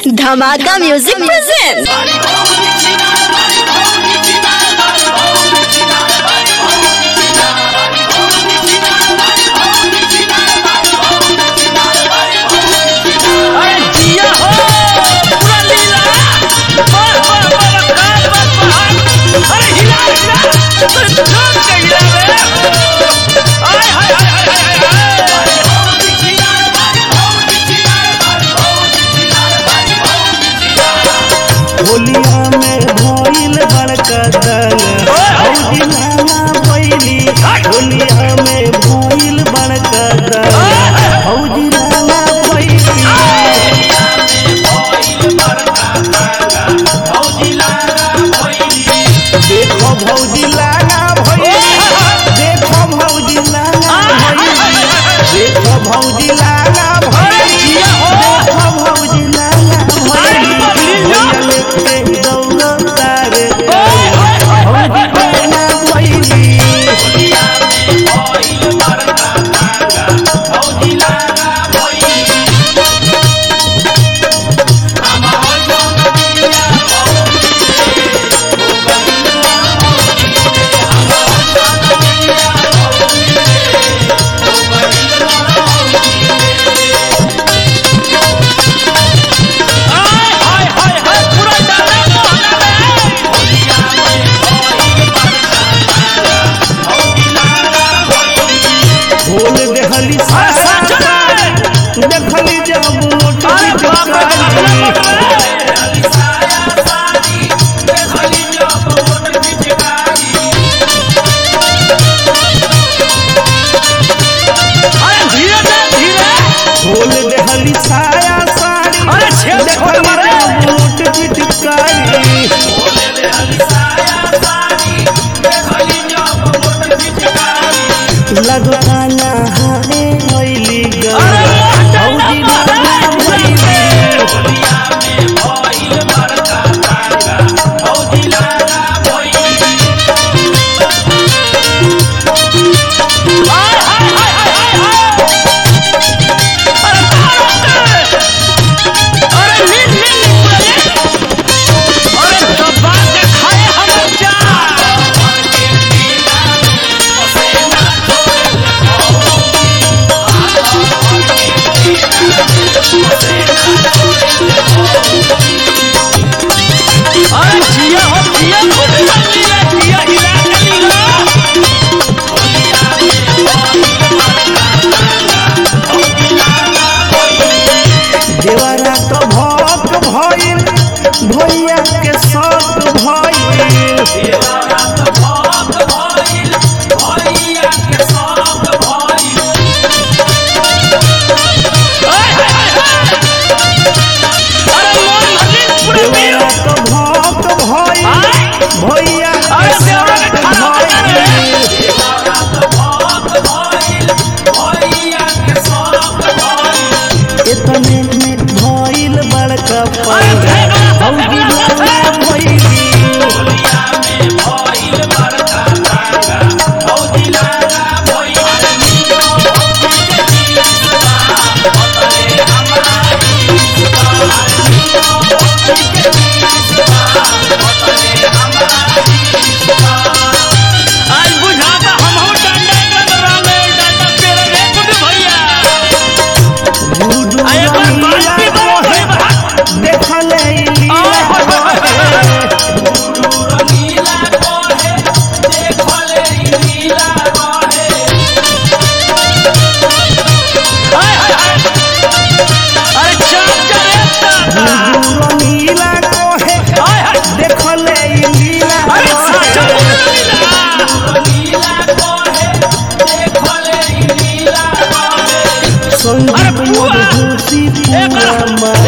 धमाका music present. होलिया में भइल बड़का दंग भौजी नाना भइली। होलिया में भइल बड़का दंग भौजी नाना भइली। देखो भौजी लाना भइली। देखो भौजी लाना भइली। देखो भौजी लाना भइली। देखो भौजी लाना भइली। देखली जब खोल देहली साया साड़ी देखली पिचकारी। लगता नहाए भइली भौजी नाना भइली। देवरा तो भौक भइल भैया के शौक भइल। देवरा तो भौक भइल भैया के शौक भइल। इतने में भइल बड़का पैदा भौजी नाना भइली। संजीव मधुसी पूरा